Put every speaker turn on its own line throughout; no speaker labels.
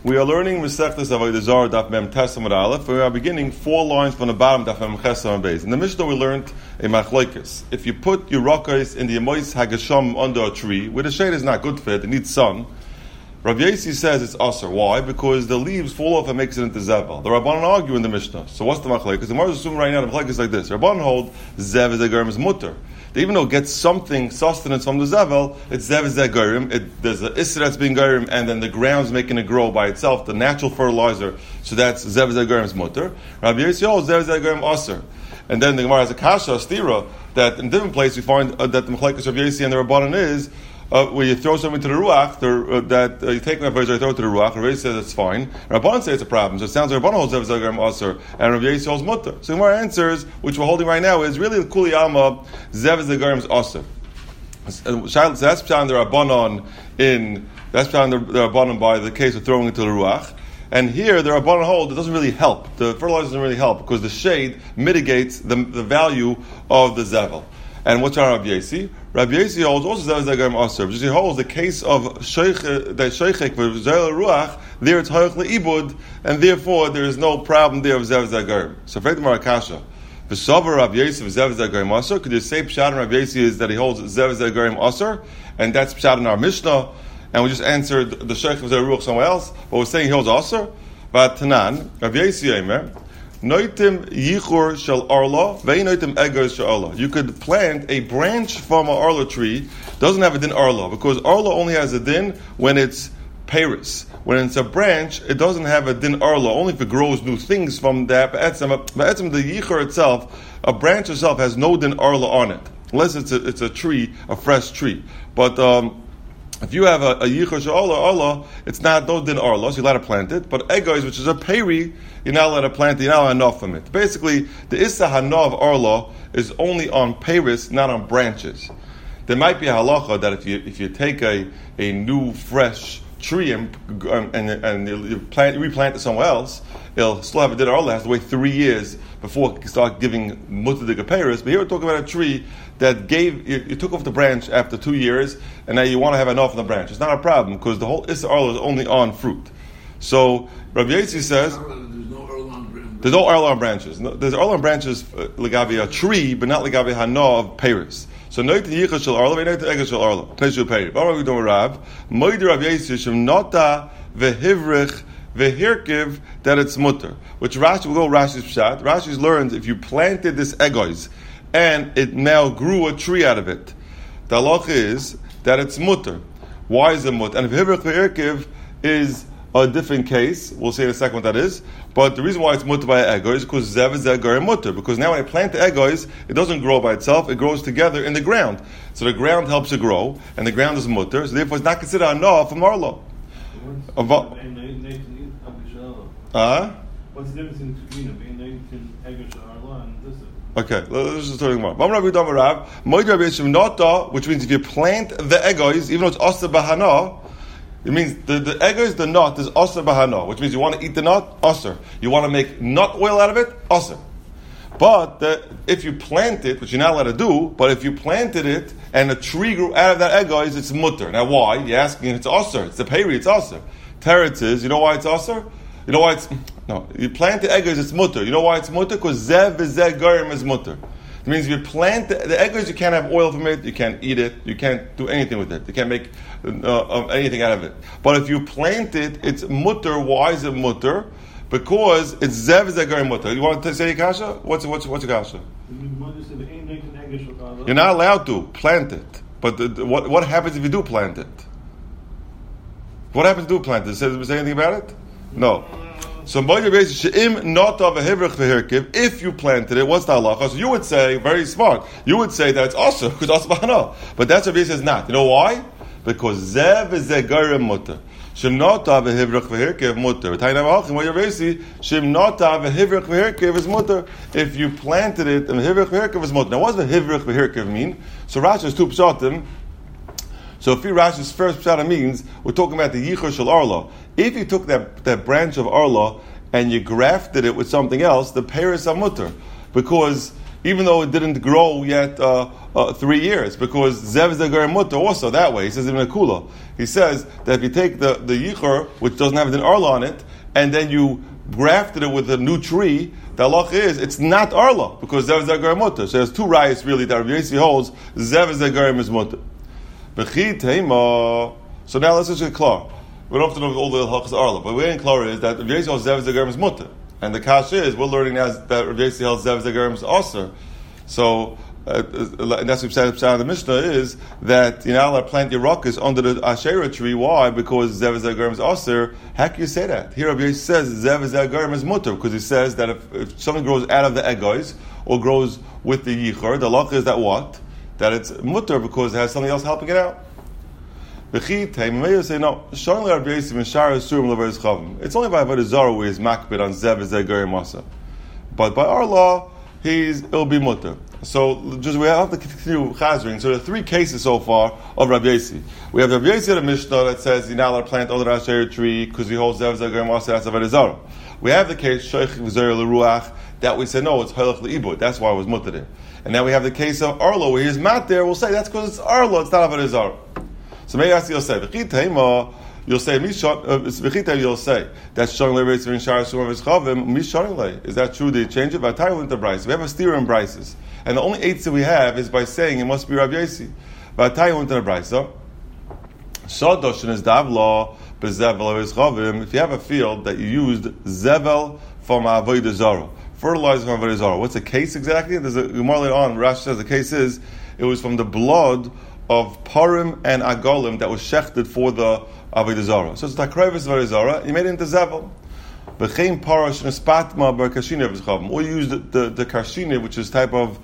We are learning Masechtas Avodah Zarah Daf Mem Tes Amud Aleph. We are beginning 4 lines from the bottom Daf Mem Ches Amud Beis. In the Mishnah we learned a machlokes. If you put your rockers in the Yemois Hagasham under a tree, where the shade is not good for it needs sun, Rav Yossi says it's aser. Why? Because the leaves fall off and makes it into zevel. The Rabbanan argue in the Mishnah. So what's the machlokes? The Gemara is assuming right now the machlokes is like this. Rabbanan hold zev is a gerim is mutter. They even though it gets something sustenance from the zevel, it's zev is a gerim. There's an isra that's being gerim, and then the ground's making it grow by itself, the natural fertilizer. So that's zev is a gerim is mutter. Rav Yossi holds zev is a gerim aser. And then the Gemara has a kasha, a stira, that in different places we find that the machlokes Rav Yossi and the Rabbanan is where you throw something to the ruach, you take my verse, you throw it to the ruach. Rav Yossi says it's fine. Rabbanan says it's a problem. So it sounds like Rabbanan holds zev is a gerim aser, and Rav Yossi holds mutter. So the Gemara answers, which we're holding right now, is really the kuli alma zev is a gerim aser. So that's pshat the Rabbanan that's pshat the Rabbanan by the case of throwing it to the ruach. And here, the Rabbanan hold, it doesn't really help. The fertilizer doesn't really help because the shade mitigates the value of the zevel. And what's our Rav Yossi? Rav Yossi holds also zev zegarim aser. He holds the case of sheichek with zevel ruach. There it's hayach leibud, and therefore there is no problem there of zev zegarim. So, Freit Marakasha, v'savar Rav Yossi of zev zegarim aser. Could you say pshat in Rav Yossi is that he holds zev zegarim aser, and that's pshat in our Mishnah? And we just answered the sheikh of ruach somewhere else, but we're saying he holds aser. But Tanan, Rav Yossi Eimer, noitim yichur shel arla, ve'inoitim egos shel arla. You could plant a branch from an arla tree, doesn't have a din arla, because arla only has a din when it's paris. When it's a branch, it doesn't have a din arla, only if it grows new things from that. But etzem, the yichur itself, a branch itself has no din arla on it, unless it's a tree, a fresh tree. But if you have a yichur shel arla, it's not no din arla, so you're allowed to plant it. But egos, which is a peri, you're not allowed to plant it, you're not allowed enough from it. Basically, the issa hana of arla is only on peris, not on branches. There might be a halacha that if you take a new fresh tree and you replant it somewhere else, it'll still have a din arla. It has to wait 3 years before it can start giving mutadik peris. But here we're talking about a tree that you took off the branch after 2 years, and now you want to have enough on the branch. It's not a problem because the whole issa arla is only on fruit. So Rav Yossi says there's no arla on branches. There's arla on branches legavi a tree, but not legavi hana of peris. So noit the yichur shel arla, noit the egos shel arla. Pleasure peri. But we don't Rav. Moed Rav Yossi shem nota vehivrich vehirkiv that it's mutter. Which Rashi will go Rashi's pshat. Rashi's learns if you planted this egos and it now grew a tree out of it, the halacha is that it's mutter. Why is it mutter? And if hivrich vehirkiv is a different case, we'll say in a second what that is. But the reason why it's mutter by egos is because zev is zegar mutter. Because now when I plant the egos, it doesn't grow by itself; it grows together in the ground. So the ground helps it grow, and the ground is mutter. So therefore, it's not considered anah from arla.
What's the difference between egos and arla and this?
Okay, let's just talk about. Which means if you plant the egos, even though it's asa bahana. It means the egos, the nut, is aser bahana, which means you want to eat the nut, aser. You want to make nut oil out of it, aser. But if you plant it, which you're not allowed to do, but if you planted it and a tree grew out of that egos, it's mutter. Now why? You're asking, it's aser. It's the peri, it's aser. Teretz is, you know why it's aser? You know why it's, no, you plant the egos, it's mutter. You know why it's mutter? Because zev is zegarim is mutter. It means if you plant the egos, you can't have oil from it, you can't eat it, you can't do anything with it. You can't make anything out of it. But if you plant it, it's mutter. Why is it mutter? Because it's zev zegar mutter. You want to say kasha? What's your kasha? You're not allowed to plant it. But what happens if you do plant it? What happens if you do plant it? Does it say anything about it? No. So if you planted it, what's the halacha? So you would say, very smart, you would say that it's also because also bahana. But that's what he says not. You know why? Because zev is zegarim mutter. Shem nota v'hivrich v'hirkev mutter. V'tainam ha'achim what you're basically shem nota v'hivrich v'hirkev is mutter. If you planted it and v'hivrich v'hirkev is mutter. Now what does v'hivrich v'hirkev mean? So Rashi has two pshatim. So if Rashi's first pshat means we're talking about the yichur shel arla. If you took that branch of arla and you grafted it with something else, the peris are mutter, because even though it didn't grow yet 3 years, because zev zegar mutter also that way. He says in a kula. He says that if you take the yichur, which doesn't have an arla on it, and then you grafted it with a new tree, the halach is it's not arla because zev zegar mutter. So there's two rayas really that Rabbi Yossi holds zev zegar is mutter. So now let's just get clear. We don't have to know all the halachas arla, but we're in clear is that Rabbi Yossi holds zev zegar is mutter. And the kash is, we're learning now that Rav Yossi held zev zegarim is aser. So, and that's what we said in the Mishnah is that you're not allowed to plant your rockets under the Asherah tree. Why? Because zev zegarim is aser. How can you say that? Here Rav Yossi says zev zegarim is mutter, because he says that if something grows out of the egos or grows with the yichur, the halach is that what? That it's mutter because it has something else helping it out. Say no. It's only by Avodah Zarah where he's makbid on zev zegarim masa, but by our law it'll be mutter. So just we have to continue chazering. So there are three cases so far of Rabbi Yossi. We have Rabbi Yossi the Mishnah that says you're not allowed to plant under the Asherah tree because he holds zev zegarim masa. That's Avodah Zarah. We have the case sheikh v'zer l'ruach that we say no, it's halach leibud. That's why it was mutter there. And then we have the case of Arlo where he's mat there. We'll say that's because it's Arlo. It's not Avodah Zarah. So maybe you'll say, you'll say that's showing leverage in shar sumar v'schavim misharing. Is that true? They change it by title into Bryce. We have a steer in Bryces, and the only eights that we have is by saying it must be Rabbi Yossi. By title into the Bryce. Shadoshin is davla bezevel v'schavim. If you have a field that you used zevel from avodah zarah, fertilizer from avodah zarah, what's the case exactly? There's a Gemara later on. Rashi says the case is it was from the blood of parim and agolim that was shechted for the avodah zarah. So it's takrevis avodah zarah. You made it into zevel. B'chein parash nespatma b'kashina v'schavim. Or you used the kashina, which is type of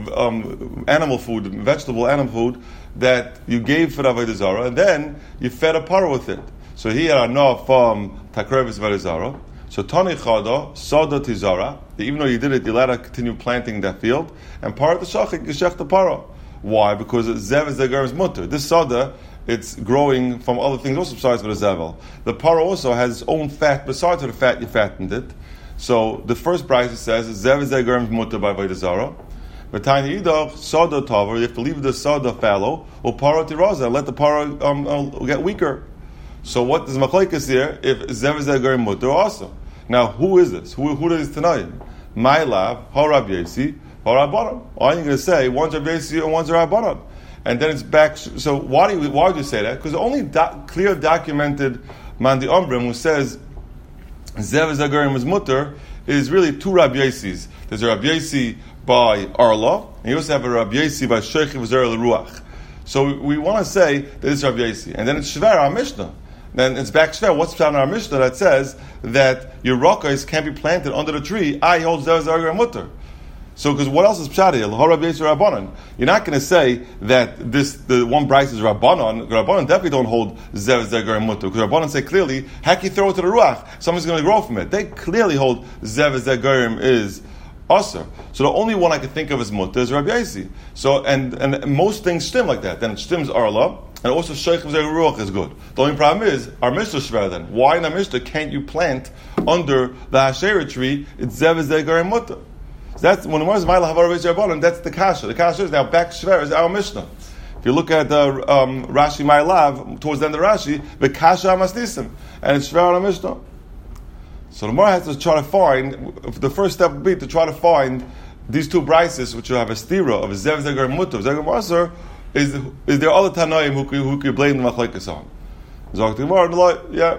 animal food, vegetable animal food that you gave for the avodah zarah, and then you fed a para with it. So he had enough from takrevis avodah zarah. So tani chada sada tizara. Even though you did it, you let her continue planting that field, and part of the shachik you shech the para. Why? Because zev zegar is mutter. This soda, it's growing from other things also besides the zevel. The para also has its own fat besides the fat you fattened it. So the first price says zev zegar is mutter by avodah zarah. But tiny idach soda taver, you have to leave the soda fallow or para tiraza, let the para get weaker. So what does machlekes here? If zev zegar mutter also. Now who is this? Who is tonight? My lab, Rabbi Yossi. Or Rabbanon. Why are you going to say one's Rabbi Yossi and one's Rabbanon? And then it's back. So why would you say that? Because the only clear documented Mandi Ombrim who says Zev Zagarim is mutter is really two Rabbi Yossis. There's a Rabbi Yossi by Arla, and you also have a Rabbi Yossi by Sheikh V'zer L'Ruach. So we want to say that it's Rabbi Yossi. And then it's Shver, our Mishnah. Then it's back Shver. What's found in our Mishnah that says that your rockers can't be planted under the tree? I hold Zev Zagarim mutter. So, because what else is pshat here? You're not going to say that the one Bryce is Rabbanon. Rabbanon definitely don't hold zev zegar and mutter, because Rabbanon say clearly, how can you throw it to the ruach? Someone's going to grow from it. They clearly hold zev zegarim is aser. So the only one I can think of as mutter is Rabbi Yossi. So and most things stem like that. Then it stems arla, and also sheikh zegar ruach is good. The only problem is our Mishnah shver. Then why in our Mishnah can't you plant under the Asherah tree? It's zev zegar and mutter. That's when the Gemara is Ma'ila Havar Beis Rabbanon. That's the kasha. The kasha is now back shver is our Mishnah. If you look at Rashi Ma'ilav towards the end of Rashi, the kasha amasnisim, and it's shver on our Mishnah. So the Gemara has to try to find. The first step would be to try to find these two brises, which will have a stira of a zev zegar mutter, zegar maser. Is there other tanaim who could blame the machlekes on? Zok the Gemara, yeah.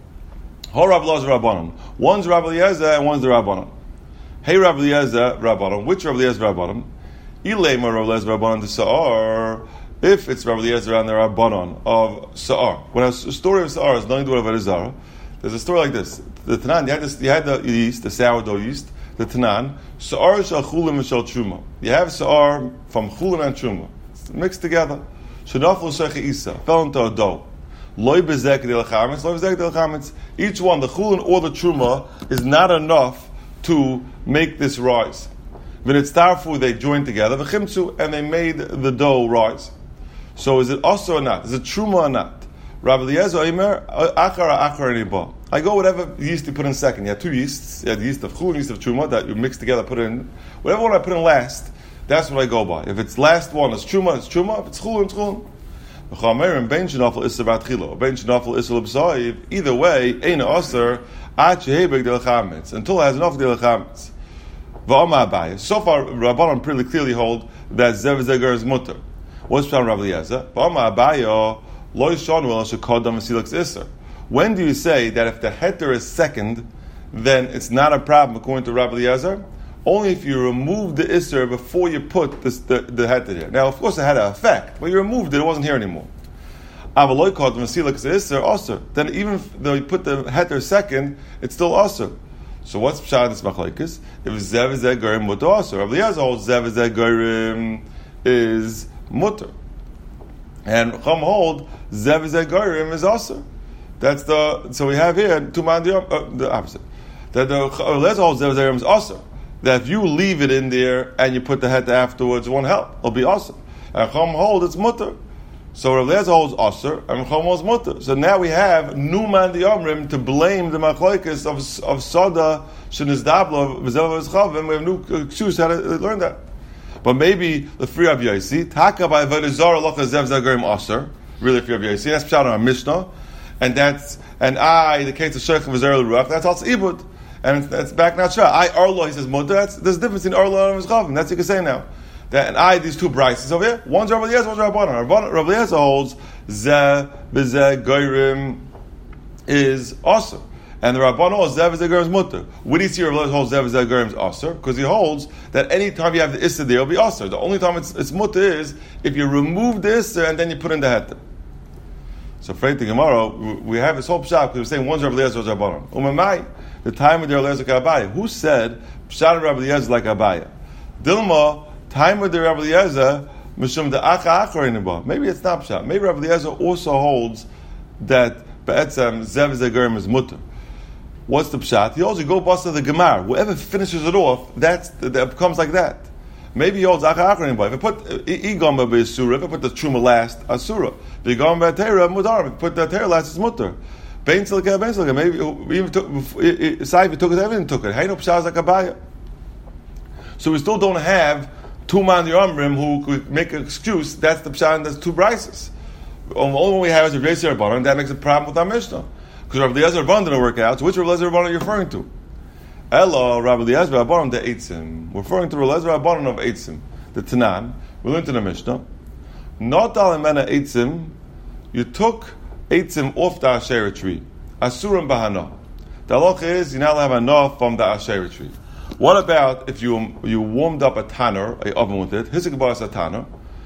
Ho Rav Elazar Rabbanon. One's Rav Eliezer and one's the Rabbanon. Hey Rav Eliezer Rabbanon, which Rav Eliezer Rabbanon? Ilema Rav Eliezer Rabbanon to Sa'ar. If it's Rav Eliezer and the Rabbanon of Sa'ar. When a story of Sa'ar is nothing to do with Avodah Zarah, there's a story like this. The Tanan, you had the yeast, the sourdough yeast, the Tanan, Sa'ar shal chulim and shal truma. You have Sa'ar from chulim and truma. It's mixed together. Shenaflu sheche isa, fell into a dough. Loi bezek de l'chametz, loi bezek de l'chametz. Each one, the chulin or the truma, is not enough to make this rise. When it's tarfu, they joined together, v'chimtzu, and they made the dough rise. So is it also or not? Is it truma or not? Rav Eliezer Omer, achar niba. I go whatever yeast you put in second. You have two yeasts. You have the yeast of chul and yeast of truma that you mix together, put in. Whatever one I put in last, that's what I go by. If it's last one, it's truma, it's truma. If it's chul, it's chul. Either way, ain't aser until it has enough del chametz. So far, Rabbanon pretty clearly hold that zev zeger is mutter. What's Pshat Rav Eliezer? When do you say that if the heter is second, then it's not a problem according to Rav Eliezer? Only if you remove the isser before you put the heter here. Now, of course, it had an effect. When you removed it, it wasn't here anymore. Then even though you put the heter second, it's still asur. So what's pshat in this machlekes? If zev zegerim mutter asur, Rav Eliezer holds zev zegerim is mutter, and Chum hold zev zegerim is asur. That's so we have here two man the opposite. That the Rav Eliezer holds zev zegerim is asur. That if you leave it in there and you put the heter afterwards, it won't help. It'll be asur. And Chum hold it's mutter. So Rav Eliezer holds asur and Chum holds mutter. So now we have numan the omrim to blame the machlokes of soda shenizdablo v'zev v'zchavim. We have no excuse how to learn that. But maybe the free Rav Yosi taka by vodazar locha zev zagerim asur. Really free Rav Yosi. That's pshat on our Mishnah, and the case of sheikh v'zer l'ruach. That's also ibud, and that's back not shah. Arlo he says mutter. There's a difference in arlo and v'zchavim. That's what you can say now. And these two brises over here. One's Rav Eliezer, one's Rabbanon. Rav Eliezer holds Zeh B'Zeh Goyrim is Asur. And the Rabbanon holds Zeh B'Zeh Goyrim is Mutter. What do you see Rav Eliezer holds Zeh B'Zeh Goyrim is Asur? Because he holds that any time you have the Issa there, it'll be Asur. The only time it's Mutter is if you remove the Issa and then you put in the Heter. So, afraid the Gemara, we have this whole pshat because we're saying one's Rav Eliezer, one's Rabbanon. Umamai, the time of the Rav Eliezer Abaya. Who said pshat of Rav Eliezer like Abaya? Dilma. Time with the Rav Eliezer, mishum the acha acharinibah. Maybe it's not pshat. Maybe Rav Eliezer also holds that be'etzem zev zegerim is mutter. What's the pshat? He holds you go bust the gemar. Whoever finishes it off, that becomes like that. Maybe he holds acha acharinibah. If I put igam be'asura, if I put the truma last, asura. If you go be'atera mudar, if I put the atera last, it's mutter. Bein silka. Maybe even took Saiv took it, everything took it. Hey no pshat like abaya. So we still don't have two man the Amrim who could make an excuse. That's the pshat, and that's two brises. The only one we have is Rav Eliezer Rabbanon, and that makes a problem with our Mishnah. Because Rav Eliezer Rabbanon didn't work out. So which Rav Eliezer Rabbanon are you referring to? Elo, Rav Eliezer Rabbanon the Eitzim. We're referring to Rav Eliezer Rabbanon of Eitzim, the Tanan. We learned in the Mishnah. Not alimena Eitzim, you took Eitzim off the Asherah tree. Asurim bahana. The halacha is you now have enough from the Asherah tree. What about if you warmed up a tanner, an oven with it? Hizik bar is a tanner.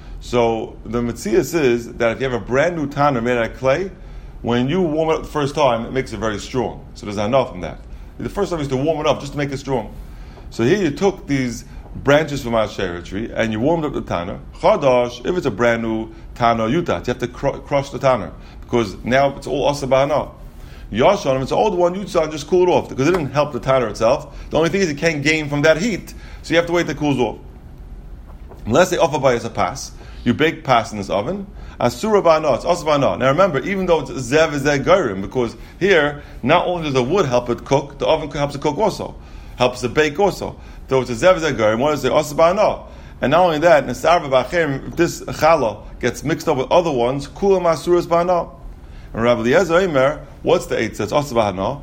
So the mitzias is that if you have a brand new tanner made out of clay, when you warm it up the first time, it makes it very strong. So there's enough from that. The first time is to warm it up just to make it strong. So here you took these branches from our Asherah tree and you warmed up the tanner. Chadash, if it's a brand new tanner yutat, you have to crush the tanner because now it's all asa ba'ana. Yashan, if it's an old one, Yutzah, just cool it off because it didn't help the tanner itself. The only thing is it can't gain from that heat, so you have to wait till it cools off. Unless they offer by as a pass, you bake pass in this oven. Asura ba'ana, it's also ba'ana. Now remember, even though it's zev zegerim, because here not only does the wood help it cook, the oven helps it cook also, helps it bake also. So it's a zev zegerim. What is it? Also ba'ana. And not only that, if this challah gets mixed up with other ones, kulam asura is ba'ana. And Rabbi Eliezer Eimer, what's the eitzah? It's also bahana.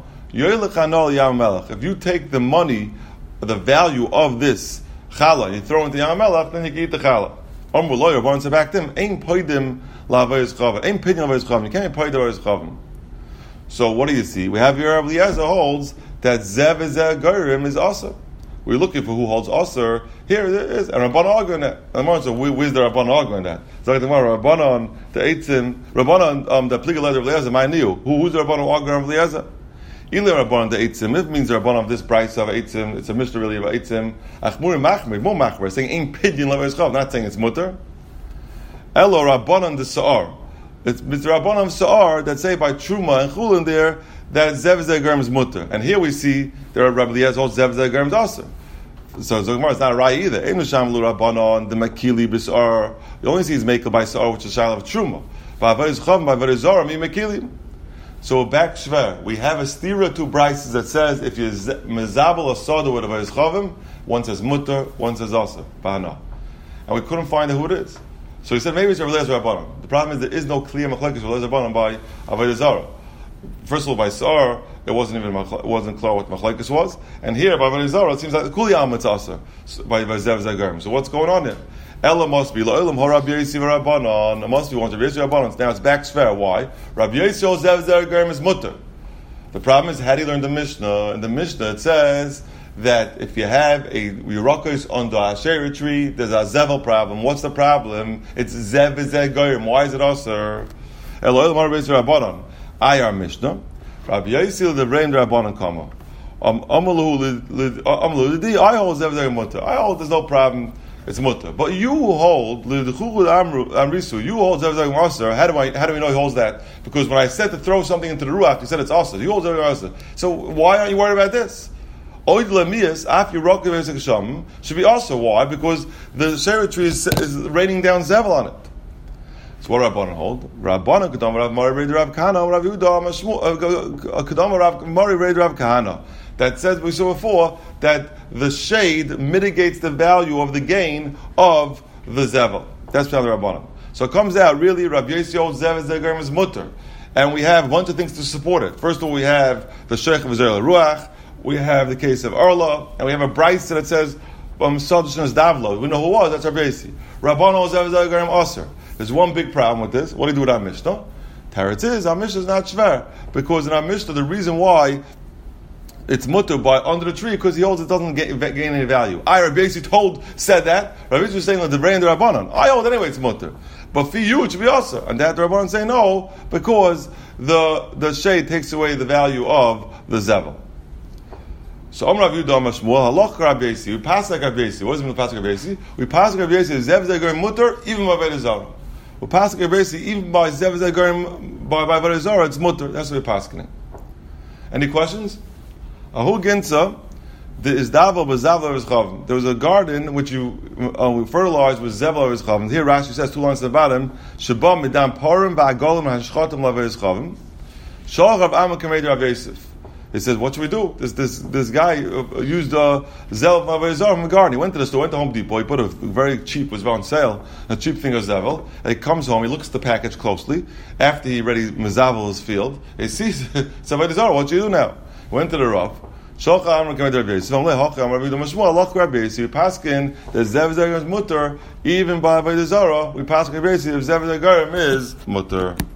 If you take the money, the value of this challah, you throw it into Yam Melech, then you can eat the challah. Amru lo Rabbanan said back to him, ain't poidim la'avayis chavim, ain't pidin la'avayis chavim. You can't poid la'avayis chavim. So what do you see? We have here Rabbi Eliezer holds that zev zegerim is asur. We're looking for who holds asur. Here it is, and Rabbanan arguing that. And the so where's the Rabbanan arguing that? It's like the Rabbanan, the Eitzim, Rabbanan, the Pliga letter of Eliezer, my new. Who's the Rabbanan arguing of Eliezer? Ili Rabbanan the Eitzim. It means the Rabbanan of this price of Eitzim. It's a Mishnah really about Eitzim. Achmur machmir, more machmir, saying ain't pidyon leveis chav, not saying it's mutter. Elo Rabbanan the Sa'ar. It's the Rabbanan of Sa'ar that say by Truma and Chulin there that zev zegerim is mutter. And here we see there are Rabbi Eliezer holds zev zegerim is asur. So Zogmar is not a raya either. Ein Misham Lu Rabbanon the Makili B'Sar. You only see his makel by Sa'ar, which is Shaila of Truma. By Avodah Chav, by Avodah Zarah, mi Makili. So back shver, we have a stira to brises that says if you mezabel a soda with a vayizchavim, one says mutter, one says asa, bahana. And we couldn't find out who it is. So he said maybe it's Rav Eliezer Rabbanan. The problem is there is no clear machlekes Rav Eliezer Rabbanan by Avodah Zarah. First of all, by Sar, it wasn't clear what machlekes was, and here by Avodah Zarah it seems like the kuli amitz asa by Zev Zagarim. So what's going on there? Ella must be La'olam Rabbi Yossi Rabbanan. It must be one Rabbi Yossi Rabbanan. Now it's back shver. Why? Rabbi Yossi Zev Zagarim is mutter. The problem is how do you learn the Mishnah? In the Mishnah it says that if you have a Yerokos under a Asherah tree, there's a Zevel problem. What's the problem? It's Zev Zagarim. Why is it also? Elohim Rabbi Yossi Rabbanan. Ayar Mishnah. Rabbi Yossi the Rein Rabbanan Kama. I hold Zev Zagarim mutter. I hold there's no problem. It's mutter. But you hold Amrisu. You hold Zev Zagarim Aser. How do we know he holds that? Because when I said to throw something into the ruach, he said it's Aser. You hold Zev Zagarim Aser. So why aren't you worried about this? Oid Lemias after Yerokim should be also why? Because the Asherah tree is raining down Zevel on it. So what Rabbanan hold? Rabbanan Kedama Rav Mari Reid Rav Kahana Rav Yehuda Kedama Rav Mari Reid Rav Kahana. That says we saw before that the shade mitigates the value of the gain of the Zevel. That's the Rabbanan. So it comes out really Rav Yossi holds Zevel Zagarim is mutter, and we have a bunch of things to support it. First of all, we have the Sheikh of Israel Ruach. We have the case of Arla, and we have a Bryce that says Saddushim is Davlo. We know who it was. That's Rabbi Yossi. Rabbanan Zev Zagarim Aser. There's one big problem with this. What do you do with our Mishnah? Teretz is our Mishnah is not shver, because in our Mishnah the reason why it's mutter by under the tree because he holds it doesn't gain any value. Rabbi Yossi said that. Rabbi Yossi was saying that the brain the Rabbanan. I hold anyway it's mutter, but for you it should be also. And that the Rabbanan say no because the shade takes away the value of the zevel. So Amar Rav Yehuda Mashmuel halach Rabbi Yossi. We pass like Rabbi Yossi. What does it mean to pass like Rabbi Yossi? We pass like Rabbi Yossi. Zev Zagarim mutter even by Avodah Zarah. We pass like Rabbi Yossi even by Zev Zagarim by Avodah Zarah. It's mutter. That's what we're passing. Any questions? Ahu Ginza, there was a garden which we fertilized with Zevel Chavim. Here Rashi says 2 lines at the bottom. Shabam midam parim ba'agolim hashchatim laveis chavim. Shal Rav Amma Kamed Rav Yosef. He says, what should we do? This guy used Zevel Laveis from the garden. He went to the store, went to Home Depot. He put a very cheap, was on sale, a cheap thing of Zevel. And he comes home. He looks at the package closely. After he ready mezavel his field, he sees somebody's what should you do now? Went to the Rav. Shocha Amar Kamed Rav Yosef. Only Hocha Amar Rav Yehuda Mashmuel. Allah Rav Yosef. We paskin the Zev Zagarim is mutter even by Avodah Zarah. We paskin Rav Yosef. Zev Zagarim is mutter.